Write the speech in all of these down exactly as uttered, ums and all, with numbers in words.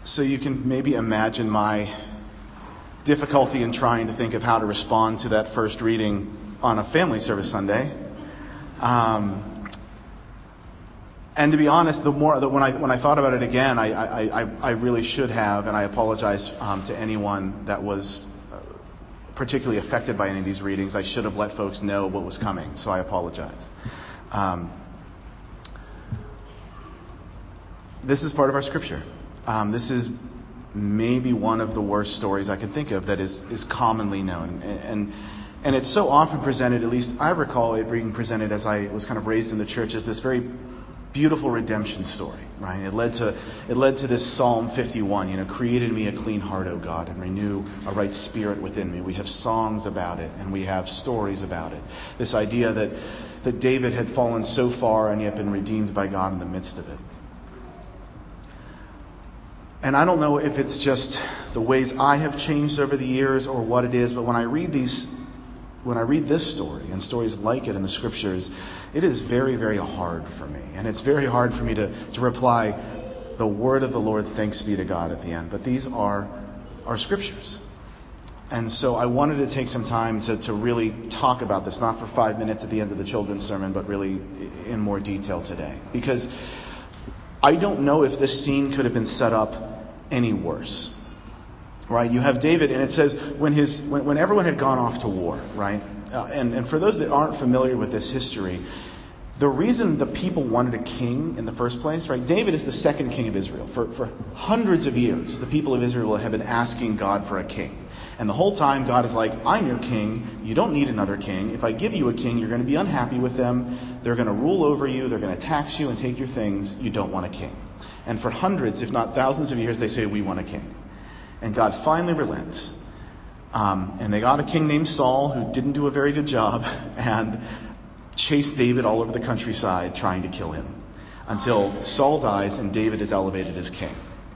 So you can maybe imagine my difficulty in trying to think of how to respond to that first reading on a family service Sunday. Um, and to be honest, the more that when I when I thought about it again, I I, I, I really should have, and I apologize um, to anyone that was uh, particularly affected by any of these readings. I should have let folks know what was coming, so I apologize. Um, this is part of our scripture. Um, this is maybe one of the worst stories I can think of that is, is commonly known. And, and and it's so often presented, at least I recall it being presented as I was kind of raised in the church, as this very beautiful redemption story, right? It led to it led to this Psalm fifty-one, you know, create in me a clean heart, O God, and renew a right spirit within me. We have songs about it, and we have stories about it. This idea that, that David had fallen so far and yet been redeemed by God in the midst of it. And I don't know if it's just the ways I have changed over the years or what it is, but when I read these, when I read this story and stories like it in the scriptures, it is very, very hard for me. And it's very hard for me to, to reply, the word of the Lord, thanks be to God at the end. But these are our scriptures. And so I wanted to take some time to, to really talk about this, not for five minutes at the end of the children's sermon, but really in more detail today. Because I don't know if this scene could have been set up any worse. Right? You have David, and it says when his when, when everyone had gone off to war, right? Uh, and, and for those that aren't familiar with this history, the reason the people wanted a king in the first place, right? David is the second king of Israel. For, for hundreds of years, the people of Israel have been asking God for a king. And the whole time, God is like, I'm your king. You don't need another king. If I give you a king, you're going to be unhappy with them. They're going to rule over you. They're going to tax you and take your things. You don't want a king. And for hundreds, if not thousands of years, they say, we want a king. And God finally relents. Um, and they got a king named Saul who didn't do a very good job and chased David all over the countryside trying to kill him. Until Saul dies and David is elevated as king.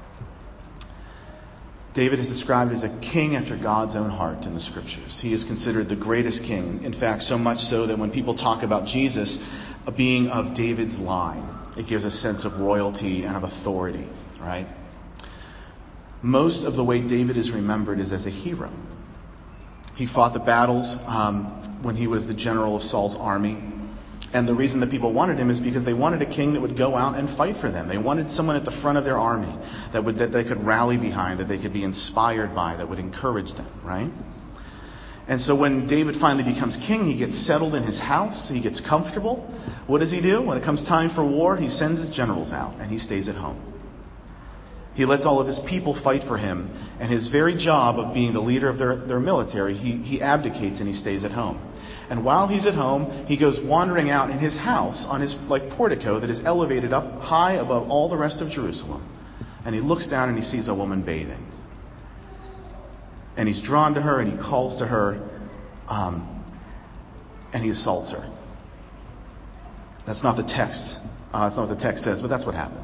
David is described as a king after God's own heart in the scriptures. He is considered the greatest king. In fact, so much so that when people talk about Jesus being of David's line, it gives a sense of royalty and of authority, right? Most of the way David is remembered is as a hero. He fought the battles um, when he was the general of Saul's army. And the reason that people wanted him is because they wanted a king that would go out and fight for them. They wanted someone at the front of their army that would that they could rally behind, that they could be inspired by, that would encourage them, right? And so when David finally becomes king, he gets settled in his house, he gets comfortable. What does he do? When it comes time for war, he sends his generals out and he stays at home. He lets all of his people fight for him, and his very job of being the leader of their, their military, he, he abdicates and he stays at home. And while he's at home, he goes wandering out in his house on his like portico that is elevated up high above all the rest of Jerusalem. And he looks down and he sees a woman bathing. And he's drawn to her and he calls to her um, and he assaults her. That's not the text. Uh, that's not what the text says, but that's what happened.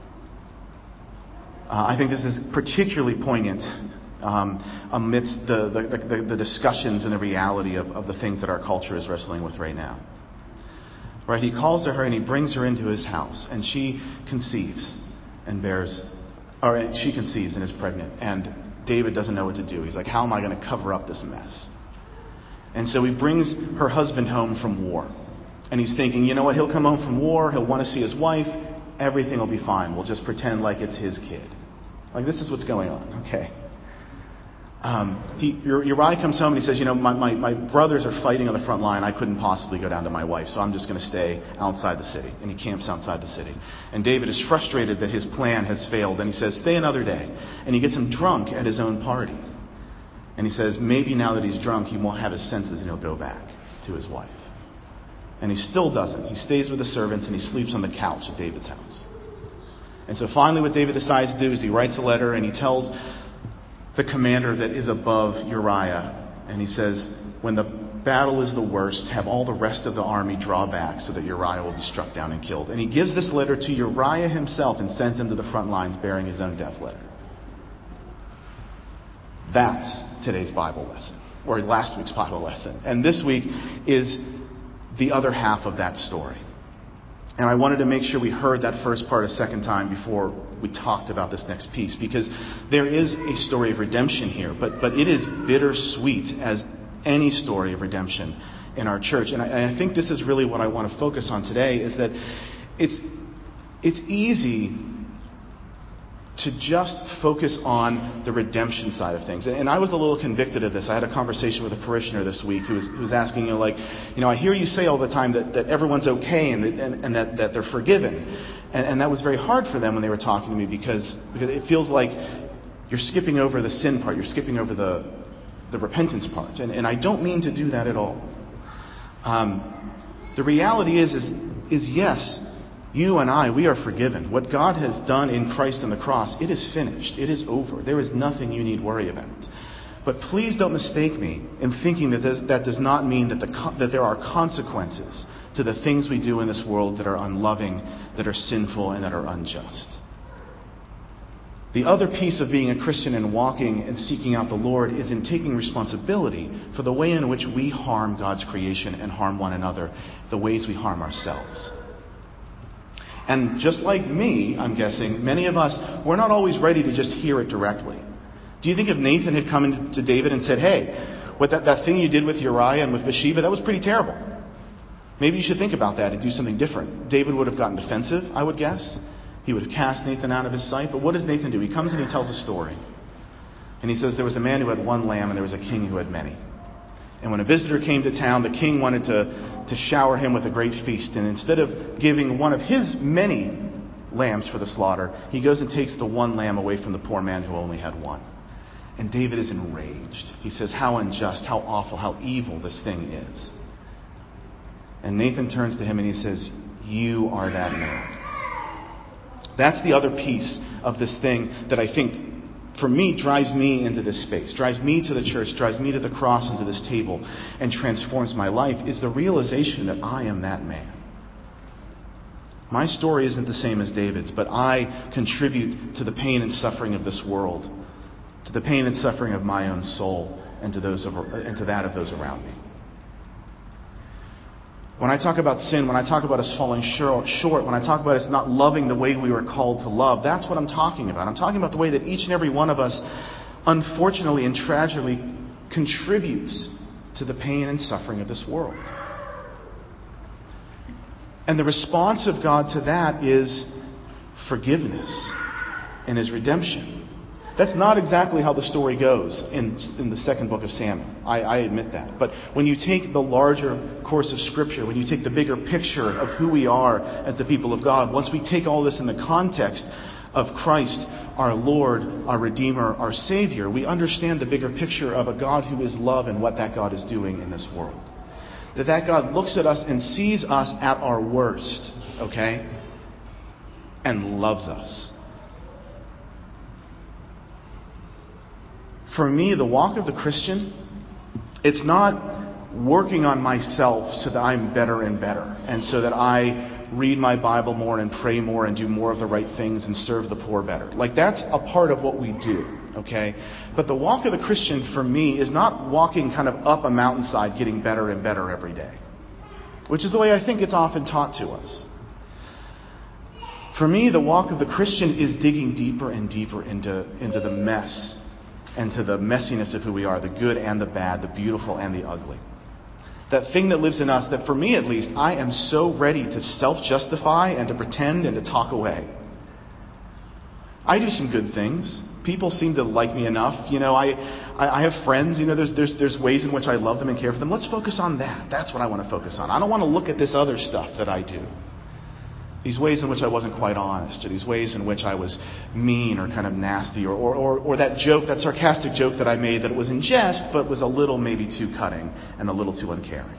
Uh, I think this is particularly poignant um, amidst the, the, the, the discussions and the reality of, of the things that our culture is wrestling with right now. Right? He calls to her and he brings her into his house, and she conceives and bears, or she conceives and is pregnant. And David doesn't know what to do. He's like, how am I going to cover up this mess? And so he brings her husband home from war. And he's thinking, you know what? He'll come home from war. He'll want to see his wife. Everything will be fine. We'll just pretend like it's his kid. Like, this is what's going on. Okay. Um, he, Uriah comes home and he says, you know, my, my, my brothers are fighting on the front line. I couldn't possibly go down to my wife, so I'm just going to stay outside the city. And he camps outside the city. And David is frustrated that his plan has failed. And he says, stay another day. And he gets him drunk at his own party. And he says, maybe now that he's drunk, he won't have his senses and he'll go back to his wife. And he still doesn't. He stays with the servants and he sleeps on the couch at David's house. And so finally what David decides to do is he writes a letter and he tells the commander that is above Uriah. And he says, when the battle is the worst, have all the rest of the army draw back so that Uriah will be struck down and killed. And he gives this letter to Uriah himself and sends him to the front lines bearing his own death letter. That's today's Bible lesson, or last week's Bible lesson. And this week is the other half of that story. And I wanted to make sure we heard that first part a second time before we talked about this next piece, because there is a story of redemption here, but, but it is bittersweet as any story of redemption in our church. And I, and I think this is really what I want to focus on today, is that it's it's easy to just focus on the redemption side of things. And I was a little convicted of this. I had a conversation with a parishioner this week who was, who was asking, you know, like, you know, I hear you say all the time that, that everyone's okay and, that, and, and that, that they're forgiven. And, and that was very hard for them when they were talking to me, because, because it feels like you're skipping over the sin part. You're skipping over the, the repentance part. And, and I don't mean to do that at all. Um, the reality is, is, is yes, you and I, we are forgiven. What God has done in Christ on the cross, it is finished. It is over. There is nothing you need worry about. But please don't mistake me in thinking that this, that does not mean that, the, that there are consequences to the things we do in this world that are unloving, that are sinful, and that are unjust. The other piece of being a Christian and walking and seeking out the Lord is in taking responsibility for the way in which we harm God's creation and harm one another, the ways we harm ourselves. And just like me, I'm guessing, many of us, we're not always ready to just hear it directly. Do you think if Nathan had come in to David and said, hey, what that, that thing you did with Uriah and with Bathsheba, that was pretty terrible. Maybe you should think about that and do something different. David would have gotten defensive, I would guess. He would have cast Nathan out of his sight. But what does Nathan do? He comes and he tells a story. And he says there was a man who had one lamb and there was a king who had many. And when a visitor came to town, the king wanted to, to shower him with a great feast. And instead of giving one of his many lambs for the slaughter, he goes and takes the one lamb away from the poor man who only had one. And David is enraged. He says, how unjust, how awful, how evil this thing is. And Nathan turns to him and he says, you are that man. That's the other piece of this thing that I think, for me, drives me into this space, drives me to the church, drives me to the cross and to this table, and transforms my life, is the realization that I am that man. My story isn't the same as David's, but I contribute to the pain and suffering of this world, to the pain and suffering of my own soul, and to those of, and to that of those around me. When I talk about sin, when I talk about us falling short, short, when I talk about us not loving the way we were called to love, that's what I'm talking about. I'm talking about the way that each and every one of us, unfortunately and tragically, contributes to the pain and suffering of this world. And the response of God to that is forgiveness and His redemption. That's not exactly how the story goes in, in the second book of Samuel. I, I admit that. But when you take the larger course of Scripture, when you take the bigger picture of who we are as the people of God, once we take all this in the context of Christ, our Lord, our Redeemer, our Savior, we understand the bigger picture of a God who is love and what that God is doing in this world. That that God looks at us and sees us at our worst, okay? And loves us. For me, the walk of the Christian, it's not working on myself so that I'm better and better, and so that I read my Bible more and pray more and do more of the right things and serve the poor better. Like, that's a part of what we do, okay? But the walk of the Christian, for me, is not walking kind of up a mountainside getting better and better every day, which is the way I think it's often taught to us. For me, the walk of the Christian is digging deeper and deeper into, into the mess and to the messiness of who we are, the good and the bad, the beautiful and the ugly. That thing that lives in us that, for me at least, I am so ready to self-justify and to pretend and to talk away. I do some good things. People seem to like me enough. You know, I, I, I have friends. You know, there's, there's, there's ways in which I love them and care for them. Let's focus on that. That's what I want to focus on. I don't want to look at this other stuff that I do. These ways in which I wasn't quite honest, or these ways in which I was mean or kind of nasty, or, or, or, or that joke, that sarcastic joke that I made that it was in jest, but was a little maybe too cutting and a little too uncaring.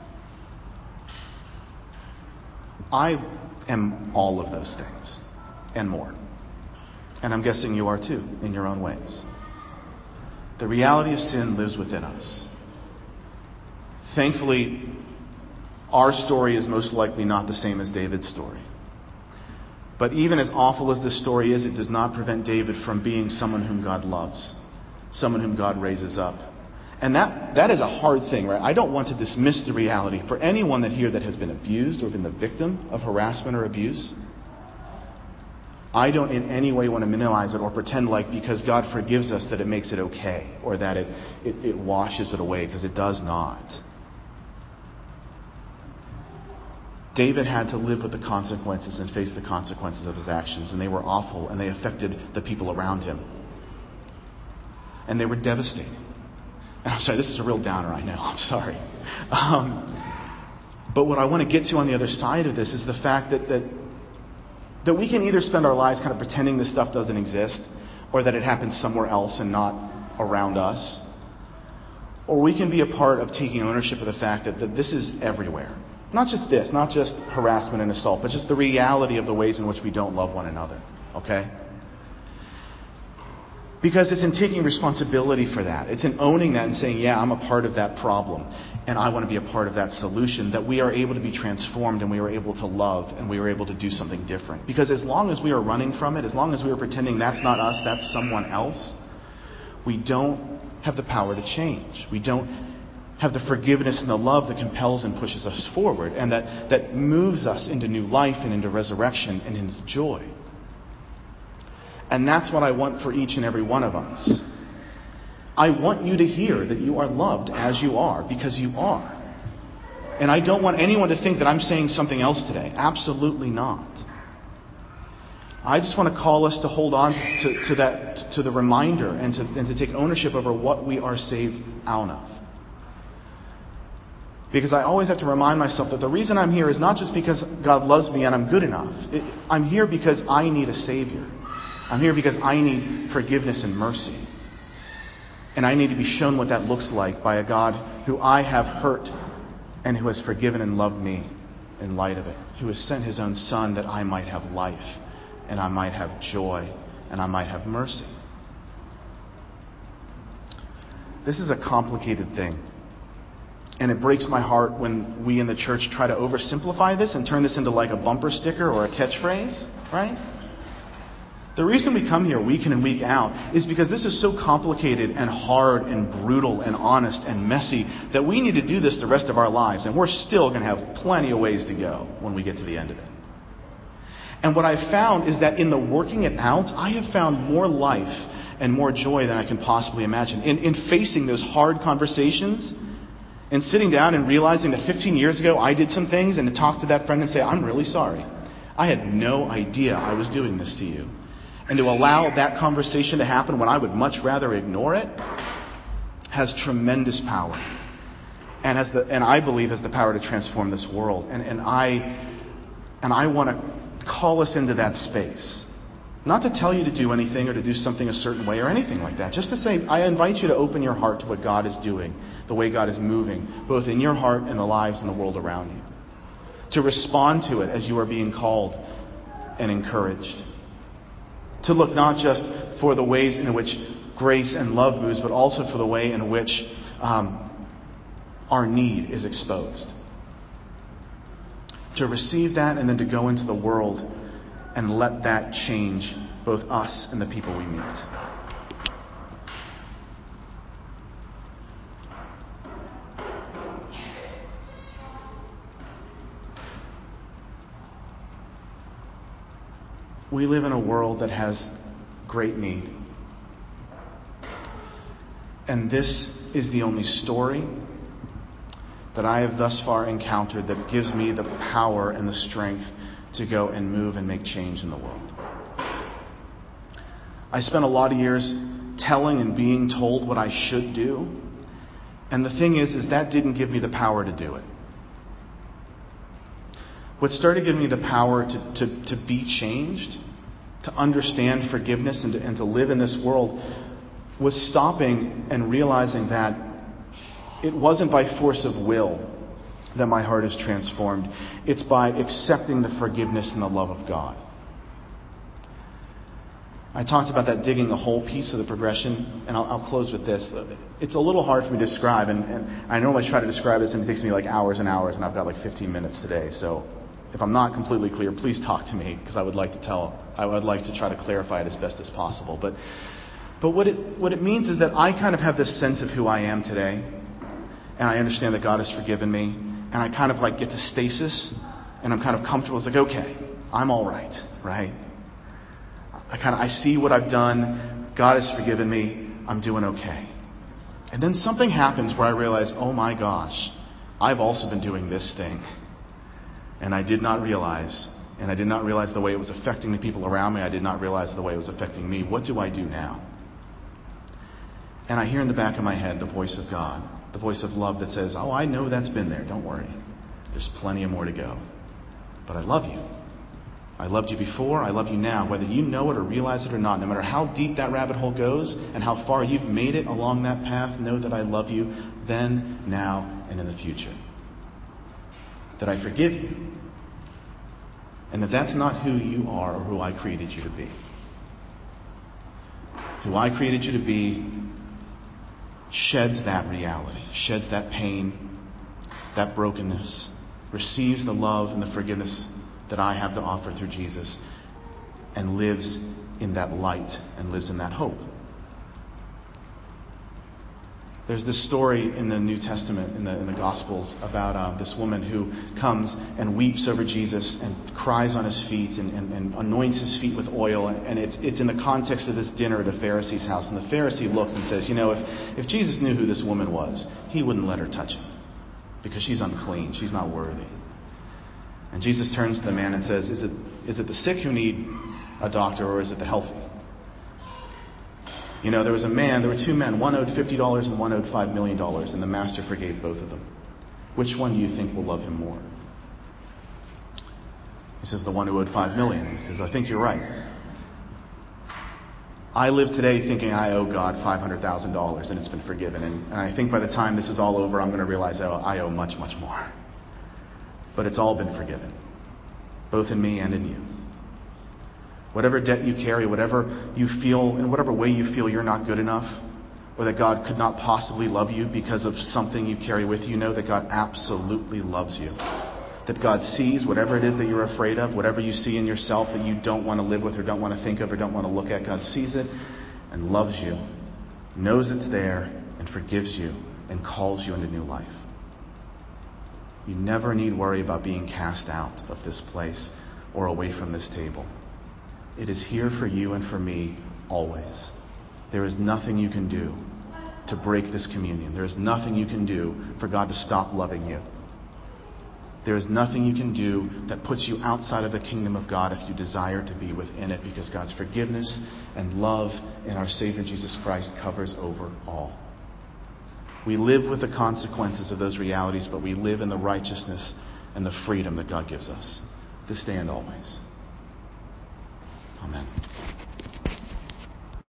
I am all of those things and more. And I'm guessing you are too, in your own ways. The reality of sin lives within us. Thankfully, our story is most likely not the same as David's story. But even as awful as this story is, it does not prevent David from being someone whom God loves, someone whom God raises up. And that, that is a hard thing, right? I don't want to dismiss the reality. For anyone that here that has been abused or been the victim of harassment or abuse, I don't in any way want to minimize it or pretend like because God forgives us that it makes it okay or that it, it, it washes it away, because it does not. David had to live with the consequences and face the consequences of his actions, and they were awful, and they affected the people around him. And they were devastating. And I'm sorry, this is a real downer, I know. I'm sorry. Um, but what I want to get to on the other side of this is the fact that, that that we can either spend our lives kind of pretending this stuff doesn't exist, or that it happens somewhere else and not around us. Or we can be a part of taking ownership of the fact that, that this is everywhere. Not just this, not just harassment and assault, but just the reality of the ways in which we don't love one another. Okay? Because it's in taking responsibility for that. It's in owning that and saying, yeah, I'm a part of that problem, and I want to be a part of that solution, that we are able to be transformed, and we are able to love, and we are able to do something different. Because as long as we are running from it, as long as we are pretending that's not us, that's someone else, we don't have the power to change. We don't have the forgiveness and the love that compels and pushes us forward, and that, that moves us into new life and into resurrection and into joy. And that's what I want for each and every one of us. I want you to hear that you are loved as you are, because you are. And I don't want anyone to think that I'm saying something else today. Absolutely not. I just want to call us to hold on to, to that, to the reminder, and to, and to take ownership over what we are saved out of. Because I always have to remind myself that the reason I'm here is not just because God loves me and I'm good enough. It, I'm here because I need a Savior. I'm here because I need forgiveness and mercy. And I need to be shown what that looks like by a God who I have hurt and who has forgiven and loved me in light of it. Who has sent His own Son that I might have life, and I might have joy, and I might have mercy. This is a complicated thing. And it breaks my heart when we in the church try to oversimplify this and turn this into like a bumper sticker or a catchphrase, right? The reason we come here week in and week out is because this is so complicated and hard and brutal and honest and messy that we need to do this the rest of our lives. And we're still going to have plenty of ways to go when we get to the end of it. And what I've found is that in the working it out, I have found more life and more joy than I can possibly imagine. In, in facing those hard conversations and sitting down and realizing that fifteen years ago I did some things, and to talk to that friend and say, I'm really sorry. I had no idea I was doing this to you. And to allow that conversation to happen when I would much rather ignore it has tremendous power. And has the and I believe has the power to transform this world. And, and I and I want to call us into that space. Not to tell you to do anything or to do something a certain way or anything like that. Just to say, I invite you to open your heart to what God is doing, the way God is moving, both in your heart and the lives and the world around you. To respond to it as you are being called and encouraged. To look not just for the ways in which grace and love moves, but also for the way in which um, our need is exposed. To receive that and then to go into the world and let that change both us and the people we meet. We live in a world that has great need. And this is the only story that I have thus far encountered that gives me the power and the strength to go and move and make change in the world. I spent a lot of years telling and being told what I should do. And the thing is, is that didn't give me the power to do it. What started giving me the power to, to, to be changed, to understand forgiveness and to, and to live in this world was stopping and realizing that it wasn't by force of will that my heart is transformed. It's by accepting the forgiveness and the love of God. I talked about that digging a hole piece of the progression, and I'll, I'll close with this. It's a little hard for me to describe, and, and I normally try to describe this, and it takes me like hours and hours, and I've got like fifteen minutes today. So if I'm not completely clear, please talk to me, because I would like to tell, I would like to try to clarify it as best as possible. But But what it, what it means is that I kind of have this sense of who I am today. And I understand that God has forgiven me. And I kind of like get to stasis. And I'm kind of comfortable. It's like, okay, I'm all right, right? I kind of, I see what I've done. God has forgiven me. I'm doing okay. And then something happens where I realize, oh my gosh, I've also been doing this thing. And I did not realize. And I did not realize the way it was affecting the people around me. I did not realize the way it was affecting me. What do I do now? And I hear in the back of my head the voice of God, the voice of love that says, oh, I know that's been there. Don't worry. There's plenty of more to go. But I love you. I loved you before. I love you now. Whether you know it or realize it or not, no matter how deep that rabbit hole goes and how far you've made it along that path, know that I love you then, now, and in the future. That I forgive you. And that that's not who you are or who I created you to be. Who I created you to be sheds that reality, sheds that pain, that brokenness, receives the love and the forgiveness that I have to offer through Jesus, and lives in that light and lives in that hope. There's this story in the New Testament, in the, in the Gospels, about um, this woman who comes and weeps over Jesus and cries on his feet and, and, and anoints his feet with oil. And, and it's, it's in the context of this dinner at a Pharisee's house. And the Pharisee looks and says, you know, if, if Jesus knew who this woman was, he wouldn't let her touch him because she's unclean. She's not worthy. And Jesus turns to the man and says, is it, is it the sick who need a doctor, or is it the healthy? You know, there was a man, there were two men. One owed fifty dollars and one owed five million dollars. And the master forgave both of them. Which one do you think will love him more? He says, the one who owed five million dollars. He says, I think you're right. I live today thinking I owe God five hundred thousand dollars and it's been forgiven. And, and I think by the time this is all over, I'm going to realize I owe, I owe much, much more. But it's all been forgiven. Both in me and in you. Whatever debt you carry, whatever you feel, in whatever way you feel you're not good enough, or that God could not possibly love you because of something you carry with you, know that God absolutely loves you. That God sees whatever it is that you're afraid of, whatever you see in yourself that you don't want to live with or don't want to think of or don't want to look at. God sees it and loves you, knows it's there, and forgives you and calls you into new life. You never need worry about being cast out of this place or away from this table. It is here for you and for me always. There is nothing you can do to break this communion. There is nothing you can do for God to stop loving you. There is nothing you can do that puts you outside of the kingdom of God if you desire to be within it, because God's forgiveness and love in our Savior Jesus Christ covers over all. We live with the consequences of those realities, but we live in the righteousness and the freedom that God gives us this day and always. Amen.